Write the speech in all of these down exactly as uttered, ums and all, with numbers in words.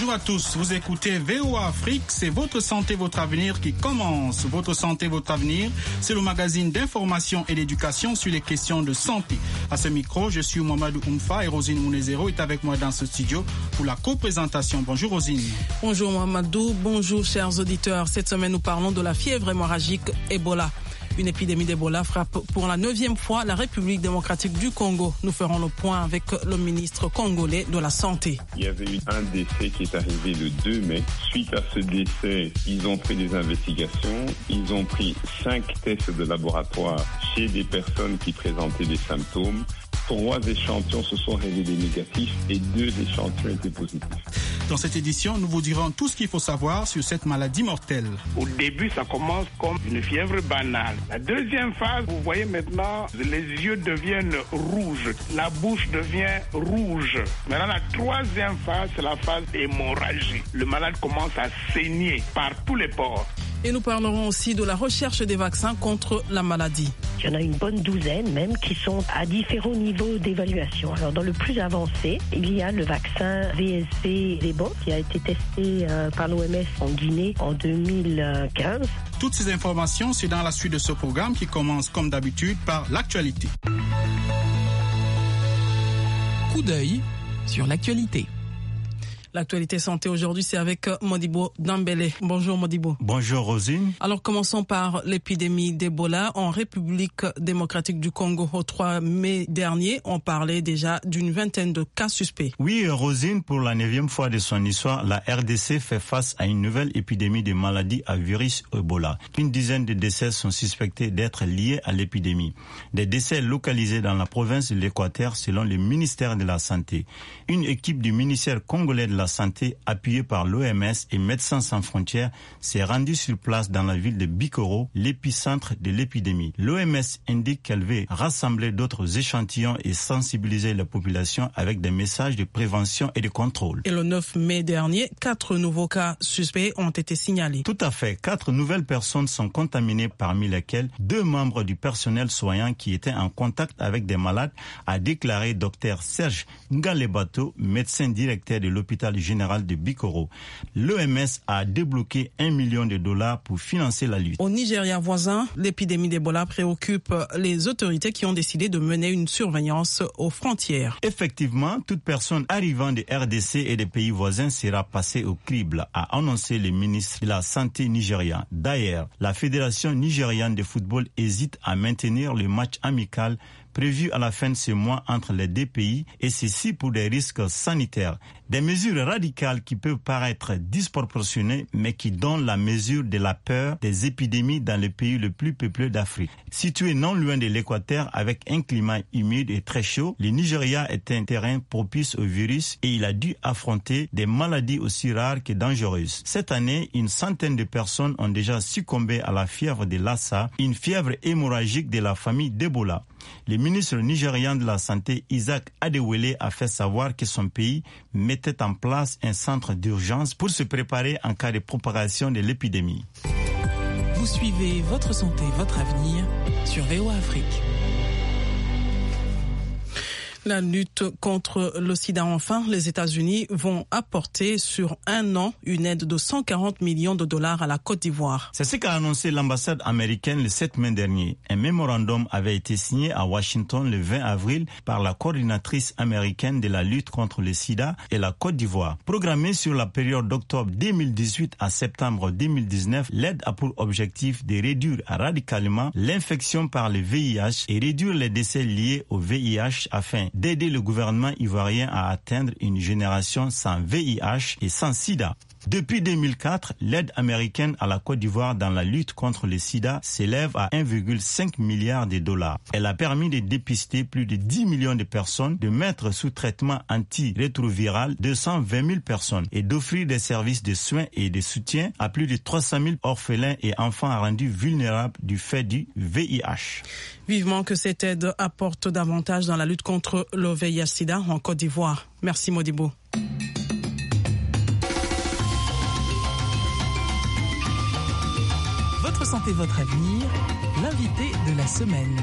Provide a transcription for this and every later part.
Bonjour à tous, vous écoutez V O A Afrique, c'est votre santé, votre avenir qui commence. Votre santé, votre avenir, c'est le magazine d'information et d'éducation sur les questions de santé. À ce micro, je suis Mamadou Oumfa et Rosine Mounezero est avec moi dans ce studio pour la co-présentation. Bonjour Rosine. Bonjour Mamadou, bonjour chers auditeurs. Cette semaine, nous parlons de la fièvre hémorragique Ebola. Une épidémie d'Ebola frappe pour la neuvième fois la République démocratique du Congo. Nous ferons le point avec le ministre congolais de la Santé. Il y avait eu un décès qui est arrivé le deux mai. Suite à ce décès, ils ont fait des investigations. Ils ont pris cinq tests de laboratoire chez des personnes qui présentaient des symptômes. Trois échantillons se sont révélés négatifs et deux échantillons étaient positifs. Dans cette édition, nous vous dirons tout ce qu'il faut savoir sur cette maladie mortelle. Au début, ça commence comme une fièvre banale. La deuxième phase, vous voyez maintenant, les yeux deviennent rouges, la bouche devient rouge. Maintenant, la troisième phase, c'est la phase hémorragie. Le malade commence à saigner par tous les pores. Et nous parlerons aussi de la recherche des vaccins contre la maladie. Il y en a une bonne douzaine même qui sont à différents niveaux d'évaluation. Alors dans le plus avancé, il y a le vaccin V S V-Lebo qui a été testé euh, par l'O M S en Guinée en deux mille quinze. Toutes ces informations, c'est dans la suite de ce programme qui commence comme d'habitude par l'actualité. Coup d'œil sur l'actualité. L'actualité santé aujourd'hui, c'est avec Modibo Dambélé. Bonjour Modibo. Bonjour Rosine. Alors commençons par l'épidémie d'Ebola en République démocratique du Congo. Au trois mai dernier, on parlait déjà d'une vingtaine de cas suspects. Oui Rosine, pour la neuvième fois de son histoire, la R D C fait face à une nouvelle épidémie de maladies à virus Ebola. Une dizaine de décès sont suspectés d'être liés à l'épidémie. Des décès localisés dans la province de l'Équateur selon le ministère de la Santé. Une équipe du ministère congolais de la Santé, appuyée par l'O M S et Médecins sans frontières, s'est rendue sur place dans la ville de Bikoro, l'épicentre de l'épidémie. L'O M S indique qu'elle veut rassembler d'autres échantillons et sensibiliser la population avec des messages de prévention et de contrôle. Et le neuf mai dernier, quatre nouveaux cas suspects ont été signalés. Tout à fait. Quatre nouvelles personnes sont contaminées, parmi lesquelles deux membres du personnel soignant qui étaient en contact avec des malades, a déclaré Dr Serge Ngalebato, médecin directeur de l'hôpital général de Bikoro. L'O M S a débloqué un million de dollars pour financer la lutte. Au Nigeria voisin, l'épidémie d'Ebola préoccupe les autorités qui ont décidé de mener une surveillance aux frontières. Effectivement, toute personne arrivant de R D C et des pays voisins sera passée au crible, a annoncé le ministre de la Santé nigérian. D'ailleurs, la Fédération nigériane de football hésite à maintenir le match amical prévu à la fin de ce mois entre les deux pays, et ceci pour des risques sanitaires. Des mesures radicales qui peuvent paraître disproportionnées, mais qui donnent la mesure de la peur des épidémies dans le pays le plus peuplé d'Afrique. Situé non loin de l'Équateur avec un climat humide et très chaud, le Nigeria est un terrain propice au virus et il a dû affronter des maladies aussi rares que dangereuses. Cette année, une centaine de personnes ont déjà succombé à la fièvre de Lassa, une fièvre hémorragique de la famille d'Ebola. Le ministre nigérian de la Santé, Isaac Adewele, a fait savoir que son pays mettait en place un centre d'urgence pour se préparer en cas de propagation de l'épidémie. Vous suivez Votre santé, votre avenir sur V O A Afrique. La lutte contre le sida, enfin, les États-Unis vont apporter sur un an une aide de cent quarante millions de dollars à la Côte d'Ivoire. C'est ce qu'a annoncé l'ambassade américaine le sept mai dernier. Un mémorandum avait été signé à Washington le vingt avril par la coordinatrice américaine de la lutte contre le sida et la Côte d'Ivoire. Programmée sur la période d'octobre deux mille dix-huit à septembre deux mille dix-neuf, l'aide a pour objectif de réduire radicalement l'infection par le V I H et réduire les décès liés au V I H afin d'aider le gouvernement ivoirien à atteindre une génération sans V I H et sans sida. Depuis deux mille quatre, l'aide américaine à la Côte d'Ivoire dans la lutte contre le sida s'élève à un virgule cinq milliard de dollars. Elle a permis de dépister plus de dix millions de personnes, de mettre sous traitement antirétroviral deux cent vingt mille personnes et d'offrir des services de soins et de soutien à plus de trois cent mille orphelins et enfants rendus vulnérables du fait du V I H. Vivement que cette aide apporte davantage dans la lutte contre le V I H-Sida en Côte d'Ivoire. Merci Modibo. Votre santé, votre avenir, l'invité de la semaine.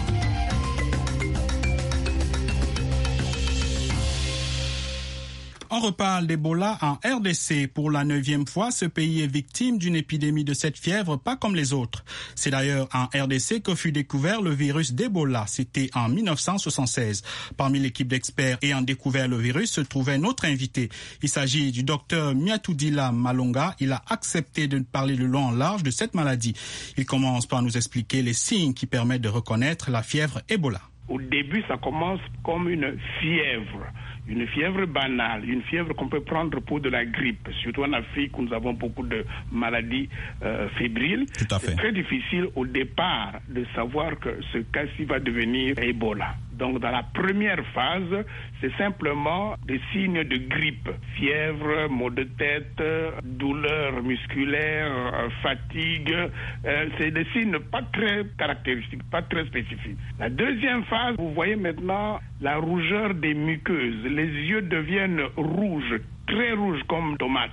En On reparle d'Ebola en R D C. Pour la neuvième fois, ce pays est victime d'une épidémie de cette fièvre, pas comme les autres. C'est d'ailleurs en R D C que fut découvert le virus d'Ebola. C'était en mille neuf cent soixante-seize. Parmi l'équipe d'experts ayant découvert le virus se trouvait notre invité. Il s'agit du docteur Miatoudila Malonga. Il a accepté de parler de long en large de cette maladie. Il commence par nous expliquer les signes qui permettent de reconnaître la fièvre Ebola. Au début, ça commence comme une fièvre. Une fièvre banale, une fièvre qu'on peut prendre pour de la grippe. Surtout en Afrique où nous avons beaucoup de maladies euh, fébriles. Tout à fait. C'est très difficile au départ de savoir que ce cas-ci va devenir Ebola. Donc dans la première phase, c'est simplement des signes de grippe. Fièvre, maux de tête, douleur musculaire, fatigue. Euh, c'est des signes pas très caractéristiques, pas très spécifiques. La deuxième phase, vous voyez maintenant la rougeur des muqueuses. Les yeux deviennent rouges, très rouges comme tomates.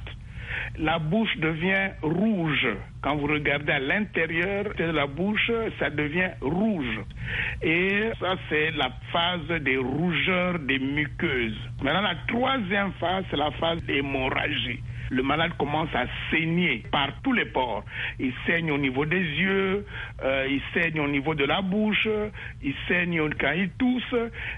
La bouche devient rouge. Quand vous regardez à l'intérieur de la bouche, ça devient rouge. Et ça, c'est la phase des rougeurs des muqueuses. Maintenant, la troisième phase, c'est la phase d'hémorragie. Le malade commence à saigner par tous les pores. Il saigne au niveau des yeux, euh, il saigne au niveau de la bouche, il saigne quand il tousse,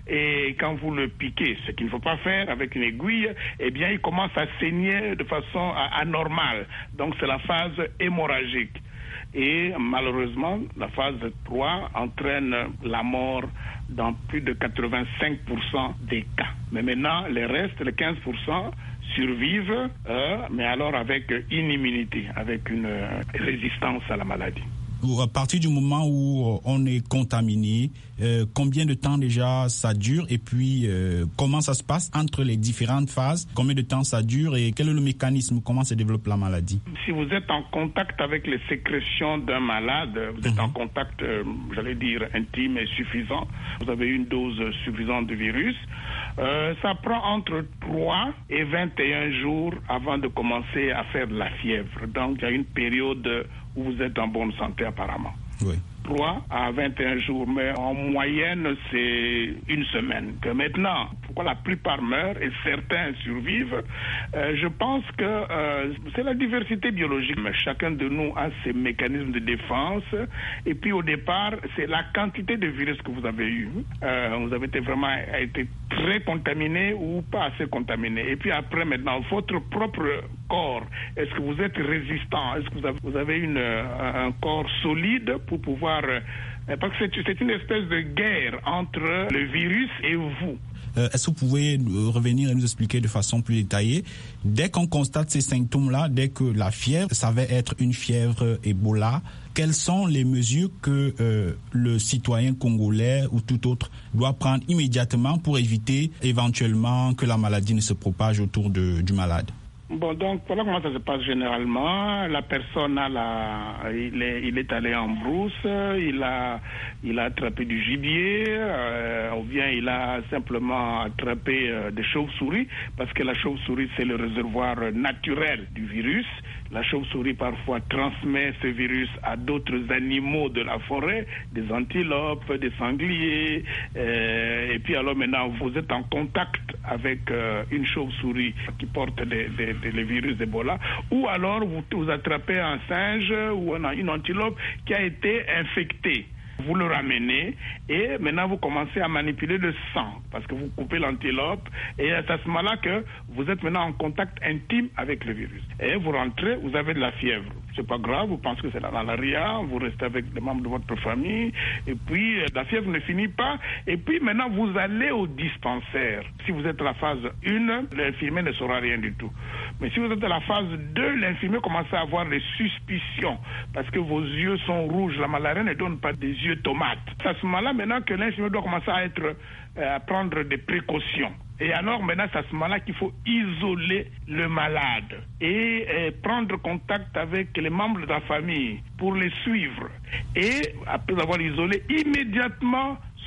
et quand vous le piquez, ce qu'il ne faut pas faire avec une aiguille, eh bien il commence à saigner de façon anormale. Donc c'est la phase hémorragique. Et malheureusement, la phase trois entraîne la mort dans plus de quatre-vingt-cinq pour cent des cas. Mais maintenant, les restes, les quinze pour cent, survivent, euh, mais alors avec une immunité, avec une euh, résistance à la maladie. À partir du moment où on est contaminé, euh, combien de temps déjà ça dure et puis euh, comment ça se passe entre les différentes phases, combien de temps ça dure et quel est le mécanisme, comment se développe la maladie? Si vous êtes en contact avec les sécrétions d'un malade, vous êtes mmh. en contact, euh, j'allais dire, intime et suffisant, vous avez une dose suffisante de virus, euh, ça prend entre trois et vingt et un jours avant de commencer à faire de la fièvre. Donc il y a une période où vous êtes en bonne santé apparemment. Oui. trois à vingt et un jours, mais en moyenne, c'est une semaine. Que maintenant, pourquoi la plupart meurent et certains survivent, euh, je pense que euh, c'est la diversité biologique. Mais chacun de nous a ses mécanismes de défense. Et puis au départ, c'est la quantité de virus que vous avez eu. Euh, vous avez été vraiment été très contaminé ou pas assez contaminé. Et puis après, maintenant, votre propre corps, est-ce que vous êtes résistant? Est-ce que vous avez, vous avez une, un corps solide pour pouvoir... Parce que c'est, c'est une espèce de guerre entre le virus et vous. Euh, est-ce que vous pouvez revenir et nous expliquer de façon plus détaillée, dès qu'on constate ces symptômes-là, dès que la fièvre s'avère être une fièvre Ebola, quelles sont les mesures que euh, le citoyen congolais ou tout autre doit prendre immédiatement pour éviter éventuellement que la maladie ne se propage autour de, du malade? Bon, donc voilà comment ça se passe généralement. La personne a la, il est, il est allé en brousse, il a, il a attrapé du gibier, euh, ou bien il a simplement attrapé euh, des chauves-souris, parce que la chauve-souris c'est le réservoir naturel du virus. La chauve-souris parfois transmet ce virus à d'autres animaux de la forêt, des antilopes, des sangliers, euh, et puis alors maintenant vous êtes en contact avec euh, une chauve-souris qui porte des, des, des, les virus d'Ebola, ou alors vous, vous attrapez un singe ou une antilope qui a été infectée. Vous le ramenez et maintenant vous commencez à manipuler le sang parce que vous coupez l'antilope et c'est à ce moment-là que vous êtes maintenant en contact intime avec le virus. Et vous rentrez, vous avez de la fièvre. C'est pas grave, vous pensez que c'est la malaria, vous restez avec les membres de votre famille et puis la fièvre ne finit pas et puis maintenant vous allez au dispensaire. Si vous êtes à la phase un, l'infirmier ne saura rien du tout. Mais si vous êtes à la phase deux, l'infirmier commence à avoir des suspicions parce que vos yeux sont rouges. La malaria ne donne pas des yeux tomates. C'est à ce moment-là maintenant que l'infirmier doit commencer à être euh, à prendre des précautions. Et alors maintenant c'est à ce moment-là qu'il faut isoler le malade et euh, prendre contact avec les membres de la famille pour les suivre. Et après avoir isolé, immédiatement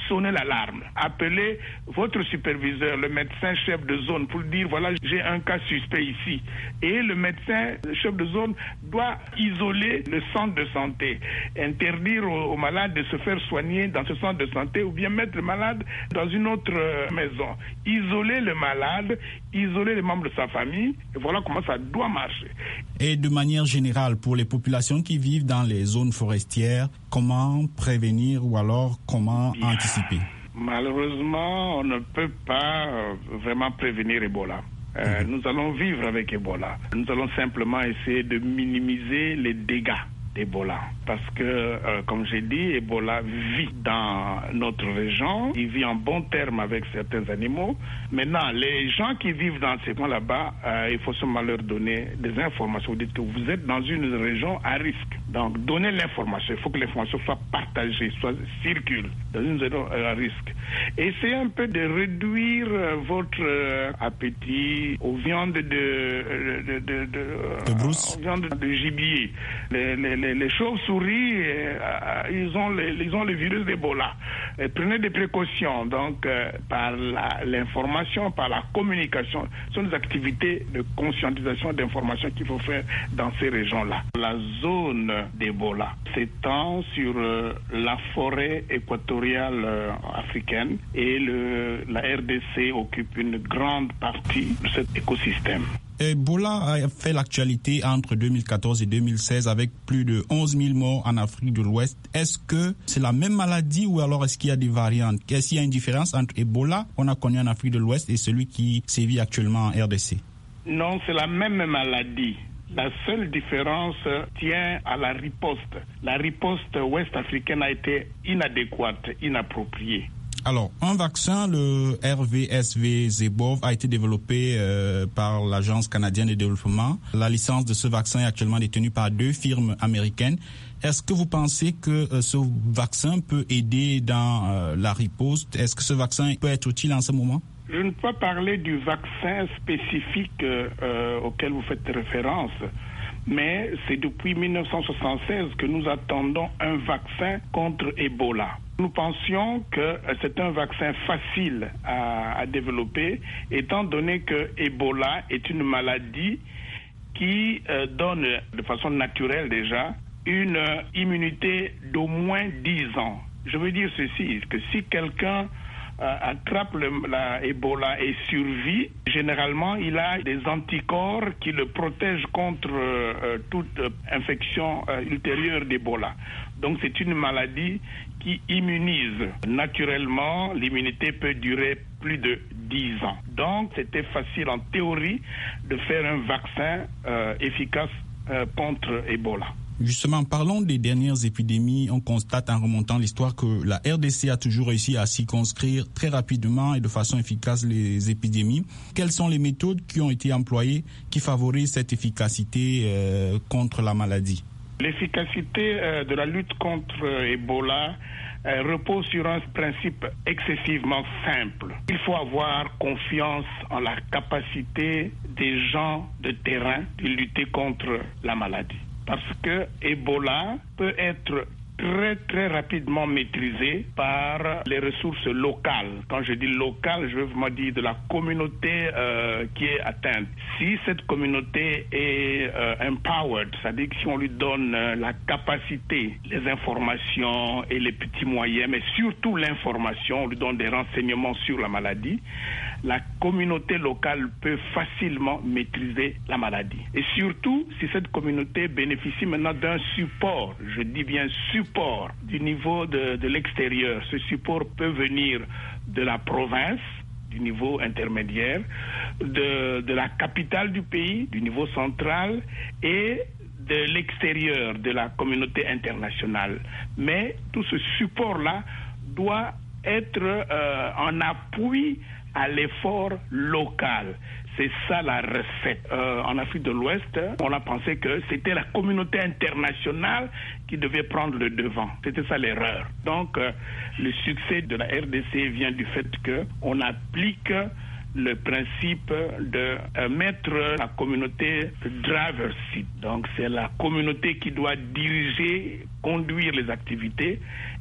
sonner l'alarme. Appelez votre superviseur, le médecin chef de zone, pour dire voilà, j'ai un cas suspect ici. Et le médecin chef de zone doit isoler le centre de santé, interdire aux, aux malades de se faire soigner dans ce centre de santé ou bien mettre le malade dans une autre euh, maison. Isoler le malade, isoler les membres de sa famille, et voilà comment ça doit marcher. Et de manière générale, pour les populations qui vivent dans les zones forestières, comment prévenir ou alors comment Bien. anticiper? Malheureusement, on ne peut pas euh, vraiment prévenir Ebola. Euh, mmh. Nous allons vivre avec Ebola. Nous allons simplement essayer de minimiser les dégâts d'Ebola. Parce que, euh, comme j'ai dit, Ebola vit dans notre région. Il vit en bon terme avec certains animaux. Maintenant, les gens qui vivent dans ces coins là-bas, euh, il faut seulement leur donner des informations. Vous dites que vous êtes dans une région à risque. Donc, donnez l'information. Il faut que l'information soit partagée, soit circule dans une région à risque. Essayez un peu de réduire euh, votre euh, appétit aux viandes de, de, de, de, de, de brousse, aux viandes de gibier. Les, les, les, les chauves-souris, euh, ils ont les, ils ont le virus d'Ebola. Et prenez des précautions. Donc, euh, par la, l'information, par la communication, ce sont des activités de conscientisation d'information qu'il faut faire dans ces régions-là. La zone d'Ebola s'étend sur euh, la forêt équatoriale euh, africaine et le, la R D C occupe une grande partie de cet écosystème. Ebola a fait l'actualité entre deux mille quatorze et deux mille seize avec plus de onze mille morts en Afrique de l'Ouest. Est-ce que c'est la même maladie ou alors est-ce qu'il y a des variantes? Est-ce qu'il y a une différence entre Ebola qu'on a connu en Afrique de l'Ouest et celui qui sévit actuellement en R D C? Non, c'est la même maladie. La seule différence tient à la riposte. La riposte ouest-africaine a été inadéquate, inappropriée. Alors, un vaccin, le R V S V Zebov, a été développé euh, par l'Agence canadienne de développement. La licence de ce vaccin est actuellement détenue par deux firmes américaines. Est-ce que vous pensez que euh, ce vaccin peut aider dans euh, la riposte? Est-ce que ce vaccin peut être utile en ce moment? Je ne peux pas parler du vaccin spécifique euh, auquel vous faites référence, mais c'est depuis mille neuf cent soixante-seize que nous attendons un vaccin contre Ebola. Nous pensions que c'est un vaccin facile à, à développer, étant donné que Ebola est une maladie qui euh, donne de façon naturelle déjà une euh, immunité d'au moins dix ans. Je veux dire ceci, que si quelqu'un euh, attrape le, la Ebola et survit, généralement il a des anticorps qui le protègent contre euh, toute euh, infection euh, ultérieure d'Ebola. Donc c'est une maladie qui immunise. Naturellement, l'immunité peut durer plus de dix ans. Donc c'était facile en théorie de faire un vaccin euh, efficace euh, contre Ebola. Justement, parlons des dernières épidémies. On constate en remontant l'histoire que la R D C a toujours réussi à circonscrire très rapidement et de façon efficace les épidémies. Quelles sont les méthodes qui ont été employées qui favorisent cette efficacité euh, contre la maladie? L'efficacité euh, de la lutte contre euh, Ebola euh, repose sur un principe excessivement simple. Il faut avoir confiance en la capacité des gens de terrain de lutter contre la maladie. Parce que Ebola peut être très très rapidement maîtrisé par les ressources locales. Quand je dis locales, je veux vraiment dire de la communauté euh, qui est atteinte. Si cette communauté est euh, empowered, c'est-à-dire que si on lui donne euh, la capacité, les informations et les petits moyens, mais surtout l'information, on lui donne des renseignements sur la maladie, la communauté locale peut facilement maîtriser la maladie. Et surtout, si cette communauté bénéficie maintenant d'un support, je dis bien support, du niveau de, de l'extérieur, ce support peut venir de la province, du niveau intermédiaire, de, de la capitale du pays, du niveau central, et de l'extérieur, de la communauté internationale. Mais tout ce support-là doit être euh, en appui à l'effort local. C'est ça la recette. Euh, en Afrique de l'Ouest, on a pensé que c'était la communauté internationale qui devait prendre le devant. C'était ça l'erreur. Donc, euh, le succès de la R D C vient du fait qu'on applique le principe de euh, mettre la communauté driver seat. Donc, c'est la communauté qui doit diriger, conduire les activités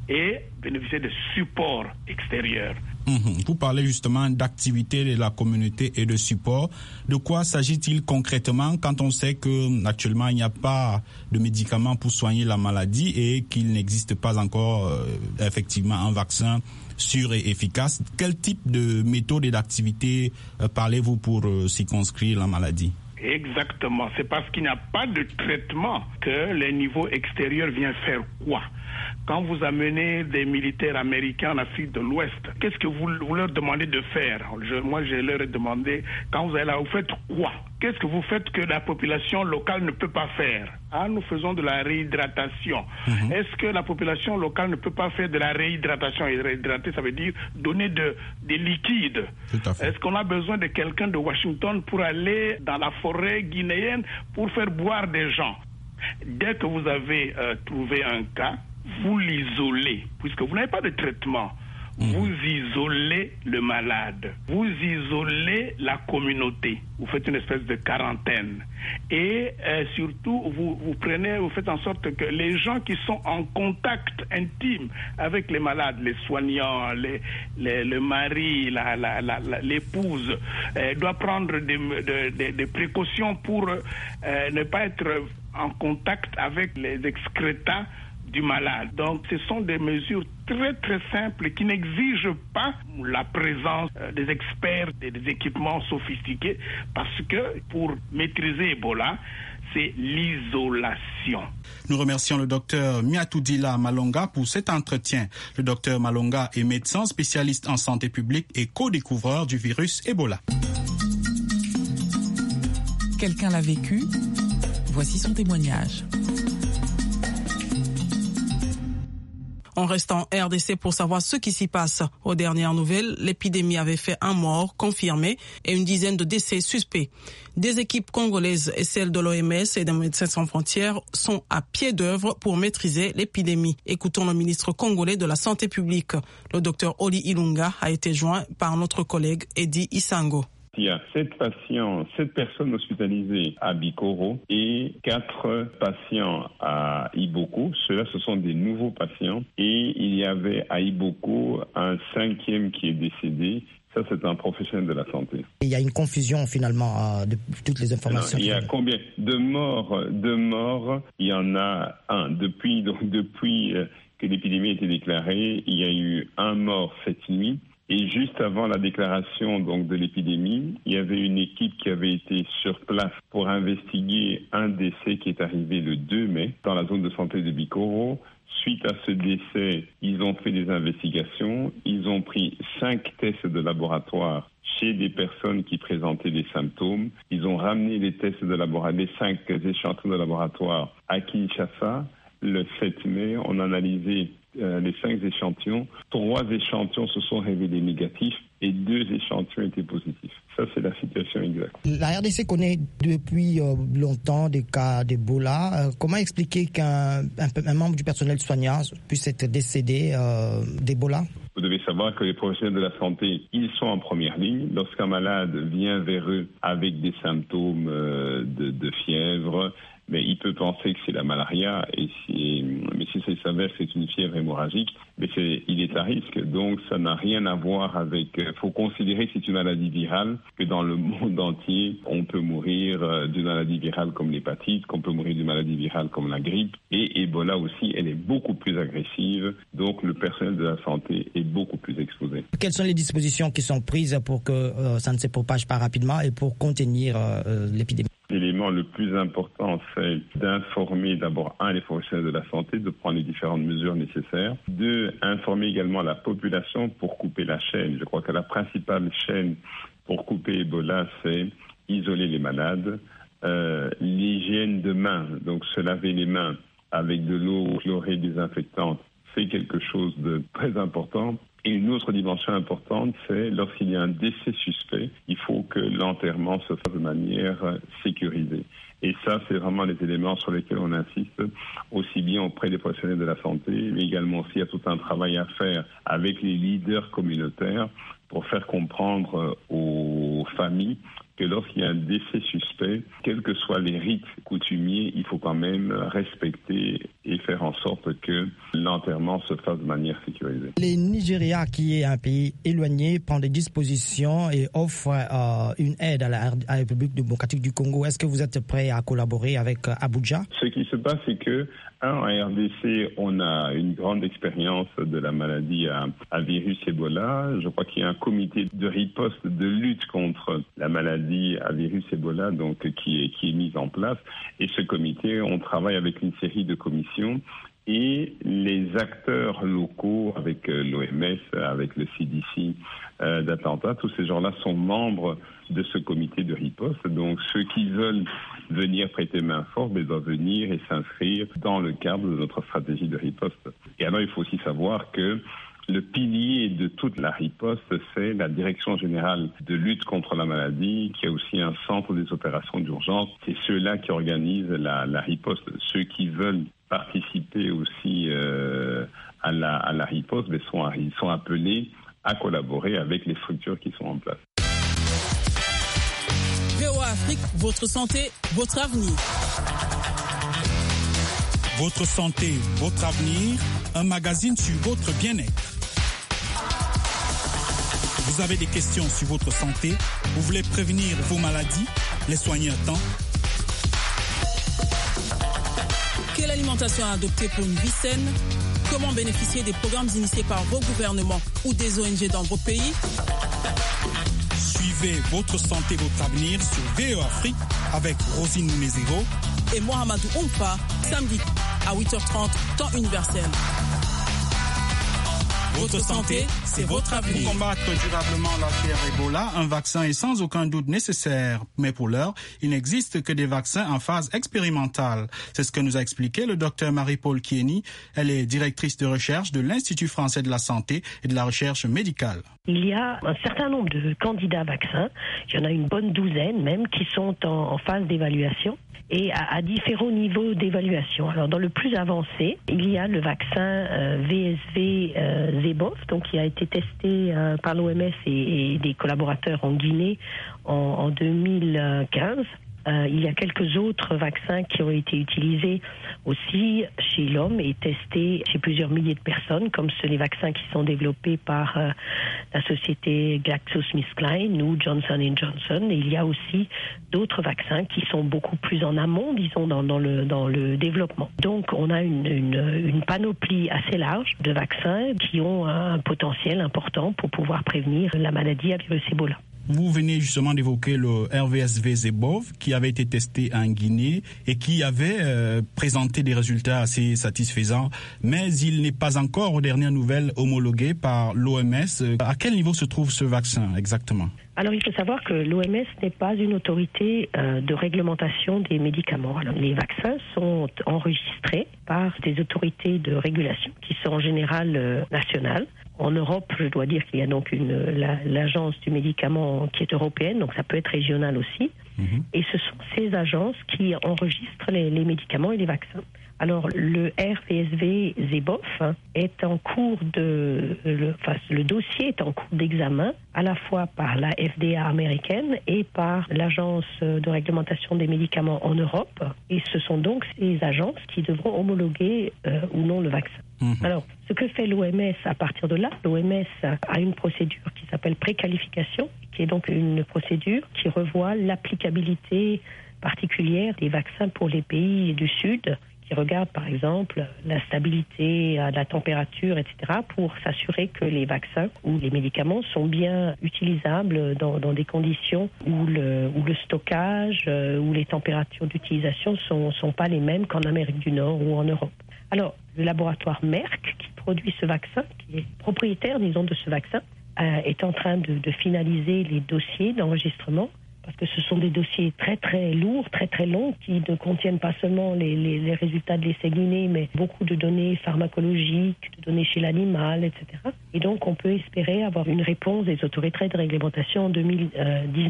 et bénéficier de supports extérieurs. Mmh. Vous parlez justement d'activité de la communauté et de support. De quoi s'agit-il concrètement quand on sait qu'actuellement il n'y a pas de médicaments pour soigner la maladie et qu'il n'existe pas encore euh, effectivement un vaccin sûr et efficace? Quel type de méthode et d'activité euh, parlez-vous pour euh, circonscrire la maladie? Exactement. C'est parce qu'il n'y a pas de traitement que les niveaux extérieurs viennent faire quoi? Quand vous amenez des militaires américains en Afrique de l'Ouest, qu'est-ce que vous, vous leur demandez de faire? je, Moi, je leur ai demandé, quand vous allez là, vous faites quoi? Qu'est-ce que vous faites que la population locale ne peut pas faire? Ah, nous faisons de la réhydratation. Mm-hmm. Est-ce que la population locale ne peut pas faire de la réhydratation? Et réhydrater, ça veut dire donner de, des liquides. Est-ce qu'on a besoin de quelqu'un de Washington pour aller dans la forêt guinéenne pour faire boire des gens? Dès que vous avez euh, trouvé un cas, vous l'isolez, puisque vous n'avez pas de traitement. Mmh. Vous isolez le malade, vous isolez la communauté, vous faites une espèce de quarantaine. Et euh, surtout, vous, vous prenez, vous faites en sorte que les gens qui sont en contact intime avec les malades, les soignants, les, les, le mari, la, la, la, la, l'épouse, euh, doivent prendre des, de, de, des précautions pour euh, ne pas être en contact avec les excrétants du malade. Donc, ce sont des mesures très très simples qui n'exigent pas la présence euh, des experts et des équipements sophistiqués, parce que pour maîtriser Ebola, c'est l'isolation. Nous remercions le docteur Miatoudila Malonga pour cet entretien. Le docteur Malonga est médecin spécialiste en santé publique et co-découvreur du virus Ebola. Quelqu'un l'a vécu? Voici son témoignage. On reste en R D C pour savoir ce qui s'y passe. Aux dernières nouvelles, l'épidémie avait fait un mort confirmé et une dizaine de décès suspects. Des équipes congolaises et celles de l'O M S et de Médecins sans frontières sont à pied d'œuvre pour maîtriser l'épidémie. Écoutons le ministre congolais de la Santé publique. Le docteur Oli Ilunga a été joint par notre collègue Eddie Isango. Il y a sept patients, sept personnes hospitalisées à Bikoro et quatre patients à Iboko. Ceux-là, ce sont des nouveaux patients. Et il y avait à Iboko un cinquième qui est décédé. Ça, c'est un professionnel de la santé. Il y a une confusion, finalement, euh, de toutes les informations. Non, il y a combien de morts? De morts, il y en a un. Depuis, donc, depuis euh, que l'épidémie a été déclarée, il y a eu un mort cette nuit. Et juste avant la déclaration donc de l'épidémie, il y avait une équipe qui avait été sur place pour investiguer un décès qui est arrivé le deux mai dans la zone de santé de Bikoro. Suite à ce décès, ils ont fait des investigations. Ils ont pris cinq tests de laboratoire chez des personnes qui présentaient des symptômes. Ils ont ramené les tests de laboratoire, les cinq échantillons de laboratoire à Kinshasa. Le sept mai, on a analysé euh, les cinq échantillons. Trois échantillons se sont révélés négatifs et deux échantillons étaient positifs. Ça, c'est la situation exacte. La R D C connaît depuis euh, longtemps des cas d'Ebola. Euh, comment expliquer qu'un un, un membre du personnel soignant puisse être décédé euh, d'Ebola? Vous devez savoir que les professionnels de la santé, ils sont en première ligne. Lorsqu'un malade vient vers eux avec des symptômes euh, de, de fièvre, mais il peut penser que c'est la malaria, et si, mais si ça s'avère que c'est une fièvre hémorragique, mais c'est, il est à risque. Donc ça n'a rien à voir avec... Il faut considérer que c'est une maladie virale, que dans le monde entier, on peut mourir d'une maladie virale comme l'hépatite, qu'on peut mourir d'une maladie virale comme la grippe. Et Ebola aussi, elle est beaucoup plus agressive, donc le personnel de la santé est beaucoup plus exposé. Quelles sont les dispositions qui sont prises pour que euh, ça ne se propage pas rapidement et pour contenir euh, l'épidémie? L'élément le plus important, c'est d'informer d'abord, un, les professionnels de la santé, de prendre les différentes mesures nécessaires. Deux, informer également la population pour couper la chaîne. Je crois que la principale chaîne pour couper Ebola, c'est isoler les malades. Euh, l'hygiène de main, donc se laver les mains avec de l'eau chlorée désinfectante, c'est quelque chose de très important. Et une autre dimension importante, c'est lorsqu'il y a un décès suspect, il faut que l'enterrement se fasse de manière sécurisée. Et ça, c'est vraiment les éléments sur lesquels on insiste, aussi bien auprès des professionnels de la santé, mais également aussi il y a tout un travail à faire avec les leaders communautaires pour faire comprendre aux familles que lorsqu'il y a un décès suspect, quels que soient les rites coutumiers, il faut quand même respecter et faire en sorte que l'enterrement se fasse de manière sécurisée. Le Nigeria, qui est un pays éloigné, prend des dispositions et offre euh, une aide à la, à la République démocratique du Congo. Est-ce que vous êtes prêt à collaborer avec euh, Abuja? Ce qui se passe, c'est que, un, en R D C, on a une grande expérience de la maladie à, à virus Ebola. Je crois qu'il y a un comité de riposte, de lutte contre la maladie à virus Ebola, donc qui est, qui est mis en place. Et ce comité, on travaille avec une série de commissions. Et les acteurs locaux, avec euh, l'O M S, avec le C D C euh, d'Atlanta, tous ces gens-là sont membres de ce comité de riposte. Donc ceux qui veulent venir prêter main forte, ils doivent venir et s'inscrire dans le cadre de notre stratégie de riposte. Et alors il faut aussi savoir que le pilier de toute la riposte, c'est la Direction générale de lutte contre la maladie, qui a aussi un centre des opérations d'urgence. C'est ceux-là qui organisent la, la riposte. Ceux qui veulent participer aussi euh, à, la, à la riposte, mais sont, ils sont appelés à collaborer avec les structures qui sont en place. V O A Afrique, votre santé, votre avenir. Votre santé, votre avenir, un magazine sur votre bien-être. Vous avez des questions sur votre santé, vous voulez prévenir vos maladies, les soigner à temps. Quelle alimentation adopter pour une vie saine? Comment bénéficier des programmes initiés par vos gouvernements ou des O N G dans vos pays? Suivez votre santé, votre avenir sur V O A Afrique avec Rosine Mounezero et Mohamedou Oumfa, samedi à huit heures trente, temps universel. Votre santé, c'est votre avenir. Pour combattre durablement la fièvre Ebola, un vaccin est sans aucun doute nécessaire. Mais pour l'heure, il n'existe que des vaccins en phase expérimentale. C'est ce que nous a expliqué le docteur Marie-Paul Kieni. Elle est directrice de recherche de l'Institut français de la santé et de la recherche médicale. Il y a un certain nombre de candidats vaccins, il y en a une bonne douzaine même, qui sont en, en phase d'évaluation et à, à différents niveaux d'évaluation. Alors dans le plus avancé, il y a le vaccin euh, V S V euh, Zebov, donc qui a été testé euh, par l'O M S et, et des collaborateurs en Guinée en, en deux mille quinze. Euh, il y a quelques autres vaccins qui ont été utilisés aussi chez l'homme et testés chez plusieurs milliers de personnes, comme ceux les vaccins qui sont développés par euh, la société GlaxoSmithKline ou Johnson and Johnson. Et il y a aussi d'autres vaccins qui sont beaucoup plus en amont, disons, dans, dans, le, dans le développement. Donc, on a une, une, une panoplie assez large de vaccins qui ont un potentiel important pour pouvoir prévenir la maladie à virus Ebola. Vous venez justement d'évoquer le R V S V Zebov qui avait été testé en Guinée et qui avait euh, présenté des résultats assez satisfaisants, mais il n'est pas encore, aux dernières nouvelles, homologué par l'O M S. À quel niveau se trouve ce vaccin exactement ? Alors, il faut savoir que l'O M S n'est pas une autorité euh, de réglementation des médicaments. Alors, les vaccins sont enregistrés par des autorités de régulation qui sont en général euh, nationales. En Europe, je dois dire qu'il y a donc une, la, l'agence du médicament qui est européenne, donc ça peut être régional aussi. Mmh. Et ce sont ces agences qui enregistrent les, les médicaments et les vaccins. Alors, le R V S V Zebov est en cours de, le, enfin, le dossier est en cours d'examen à la fois par la F D A américaine et par l'agence de réglementation des médicaments en Europe. Et ce sont donc ces agences qui devront homologuer euh, ou non le vaccin. Mmh. Alors, ce que fait l'O M S à partir de là, l'O M S a une procédure qui s'appelle préqualification, qui est donc une procédure qui revoit l'applicabilité particulière des vaccins pour les pays du Sud, qui regarde par exemple la stabilité de la température, et cetera, pour s'assurer que les vaccins ou les médicaments sont bien utilisables dans, dans des conditions où le, où le stockage, euh, où les températures d'utilisation sont, sont pas les mêmes qu'en Amérique du Nord ou en Europe. Alors, le laboratoire Merck, qui produit ce vaccin, qui est propriétaire, disons, de ce vaccin, euh, est en train de, de finaliser les dossiers d'enregistrement, parce que ce sont des dossiers très très lourds, très très longs, qui ne contiennent pas seulement les, les, les résultats de l'essai clinique, mais beaucoup de données pharmacologiques, de données chez l'animal, et cetera. Et donc, on peut espérer avoir une réponse des autorités de réglementation en deux mille dix-neuf.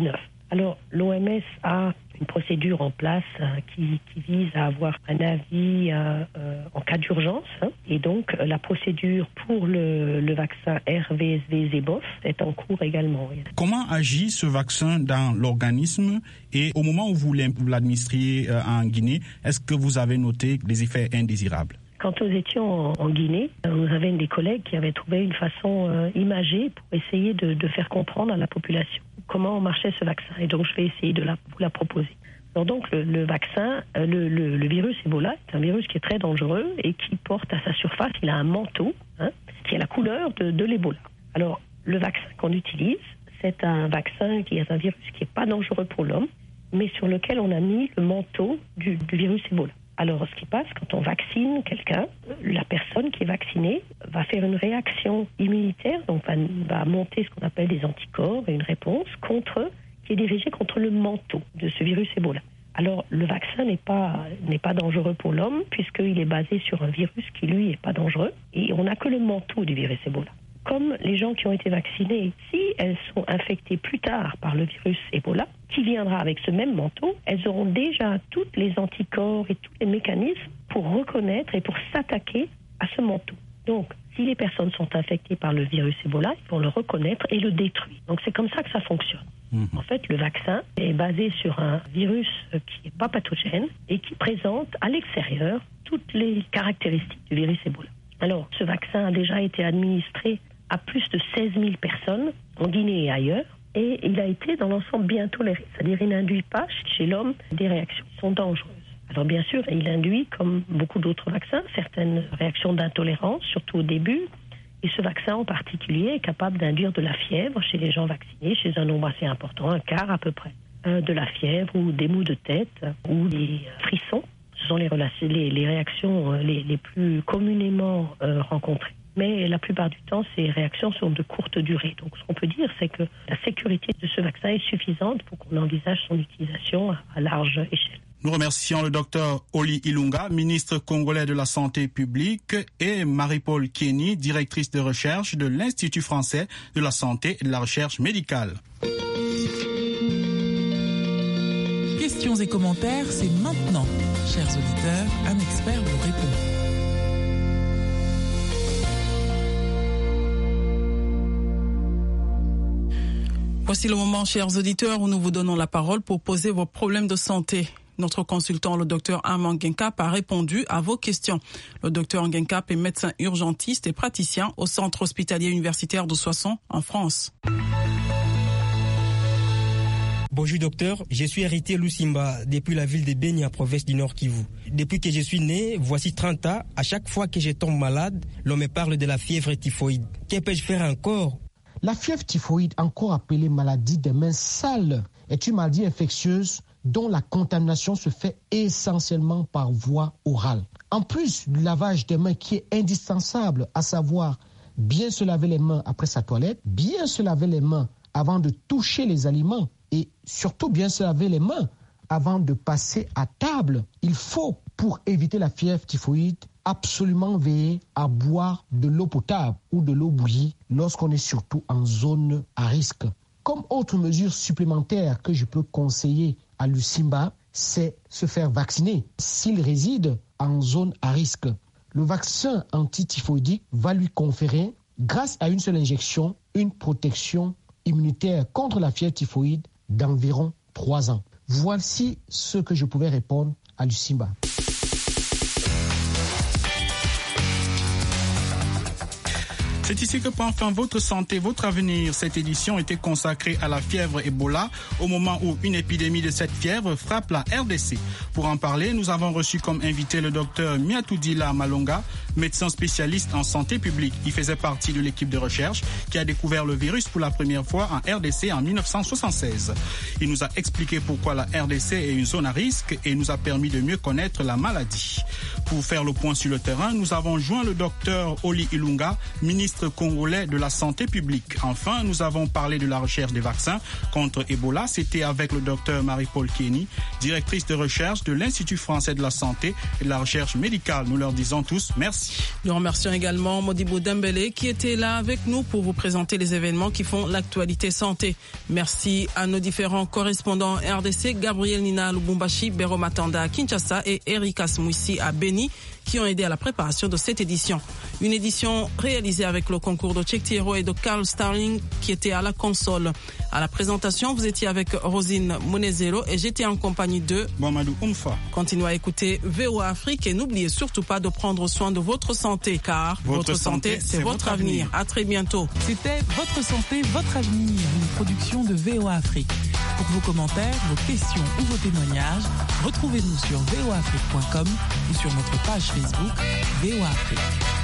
Alors, l'O M S a une procédure en place euh, qui, qui vise à avoir un avis euh, euh, en cas d'urgence. Hein, et donc, euh, la procédure pour le, le vaccin R V S V Zeboff est en cours également. Comment agit ce vaccin dans l'organisme et au moment où vous l'administriez euh, en Guinée, est-ce que vous avez noté des effets indésirables? Quand nous étions en Guinée, nous avions des collègues qui avaient trouvé une façon euh, imagée pour essayer de, de faire comprendre à la population comment marchait ce vaccin. Et donc, je vais essayer de la, vous la proposer. Alors donc, le, le vaccin, euh, le, le, le virus Ebola est un virus qui est très dangereux et qui porte à sa surface, il a un manteau hein, qui a la couleur de, de l'Ebola. Alors, le vaccin qu'on utilise, c'est un vaccin qui est un virus qui n'est pas dangereux pour l'homme, mais sur lequel on a mis le manteau du, du virus Ebola. Alors, ce qui passe, quand on vaccine quelqu'un, la personne qui est vaccinée va faire une réaction immunitaire, donc va, va monter ce qu'on appelle des anticorps et une réponse contre, qui est dirigée contre le manteau de ce virus Ebola. Alors, le vaccin n'est pas, n'est pas dangereux pour l'homme, puisqu'il est basé sur un virus qui, lui, n'est pas dangereux, et on n'a que le manteau du virus Ebola. Comme les gens qui ont été vaccinés, si elles sont infectées plus tard par le virus Ebola, qui viendra avec ce même manteau, elles auront déjà tous les anticorps et tous les mécanismes pour reconnaître et pour s'attaquer à ce manteau. Donc, si les personnes sont infectées par le virus Ebola, ils vont le reconnaître et le détruire. Donc, c'est comme ça que ça fonctionne. Mmh. En fait, le vaccin est basé sur un virus qui n'est pas pathogène et qui présente à l'extérieur toutes les caractéristiques du virus Ebola. Alors, ce vaccin a déjà été administré à plus de seize mille personnes en Guinée et ailleurs, et il a été dans l'ensemble bien toléré. C'est-à-dire qu'il n'induit pas chez l'homme des réactions qui sont dangereuses. Alors bien sûr, il induit, comme beaucoup d'autres vaccins, certaines réactions d'intolérance, surtout au début, et ce vaccin en particulier est capable d'induire de la fièvre chez les gens vaccinés, chez un nombre assez important, un quart à peu près, euh, de la fièvre ou des maux de tête ou des frissons. Ce sont les, relations, les, les réactions euh, les, les plus communément euh, rencontrées. Mais la plupart du temps, ces réactions sont de courte durée. Donc, ce qu'on peut dire, c'est que la sécurité de ce vaccin est suffisante pour qu'on envisage son utilisation à large échelle. Nous remercions le docteur Oli Ilunga, ministre congolais de la Santé publique, et Marie-Paul Kieni, directrice de recherche de l'Institut français de la santé et de la recherche médicale. Questions et commentaires, c'est maintenant. Chers auditeurs, un expert vous répond. Voici le moment, chers auditeurs, où nous vous donnons la parole pour poser vos problèmes de santé. Notre consultant, le docteur Armand Guincap, a répondu à vos questions. Le docteur Guincap est médecin urgentiste et praticien au centre hospitalier universitaire de Soissons, en France. Bonjour docteur, je suis héritier Lusimba depuis la ville de Beni, à province du Nord Kivu. Depuis que je suis né, voici trente ans, à chaque fois que je tombe malade, l'on me parle de la fièvre typhoïde. Que peux-je faire encore ? La fièvre typhoïde, encore appelée maladie des mains sales, est une maladie infectieuse dont la contamination se fait essentiellement par voie orale. En plus du lavage des mains qui est indispensable, à savoir bien se laver les mains après sa toilette, bien se laver les mains avant de toucher les aliments et surtout bien se laver les mains avant de passer à table, il faut, pour éviter la fièvre typhoïde, absolument veiller à boire de l'eau potable ou de l'eau bouillie lorsqu'on est surtout en zone à risque. Comme autre mesure supplémentaire que je peux conseiller à Lusimba, c'est se faire vacciner s'il réside en zone à risque. Le vaccin antityphoïdique va lui conférer, grâce à une seule injection, une protection immunitaire contre la fièvre typhoïde d'environ trois ans. Voici ce que je pouvais répondre à Lusimba. C'est ici que prend fin votre santé, votre avenir. Cette édition était consacrée à la fièvre Ebola au moment où une épidémie de cette fièvre frappe la R D C. Pour en parler, nous avons reçu comme invité le docteur Miatoudila Malonga, médecin spécialiste en santé publique. Il faisait partie de l'équipe de recherche qui a découvert le virus pour la première fois en R D C en mille neuf cent soixante-seize. Il nous a expliqué pourquoi la R D C est une zone à risque et nous a permis de mieux connaître la maladie. Pour faire le point sur le terrain, nous avons joint le docteur Oli Ilunga, ministre ministre congolais de la Santé publique. Enfin, nous avons parlé de la recherche des vaccins contre Ebola. C'était avec le docteur Marie-Paul Kenny, directrice de recherche de l'Institut français de la santé et de la recherche médicale. Nous leur disons tous merci. Nous remercions également Modibo Dembélé qui était là avec nous pour vous présenter les événements qui font l'actualité santé. Merci à nos différents correspondants R D C, Gabriel Nina Lubumbashi, Bero Matanda à Kinshasa et Eric Asmoussi à Beni, qui ont aidé à la préparation de cette édition. Une édition réalisée avec le concours de Cheikh Thiero et de Carl Starling qui était à la console. À la présentation, vous étiez avec Rosine Monezero et j'étais en compagnie de Mamadou Oumfa. Continuez à écouter V O A Afrique et n'oubliez surtout pas de prendre soin de votre santé car votre, votre santé, santé c'est votre avenir. avenir. À très bientôt. C'était Votre santé, votre avenir, une production de V O A Afrique. Pour vos commentaires, vos questions ou vos témoignages, retrouvez-nous sur v o afrique point com ou sur notre page Facebook V O A Afrique.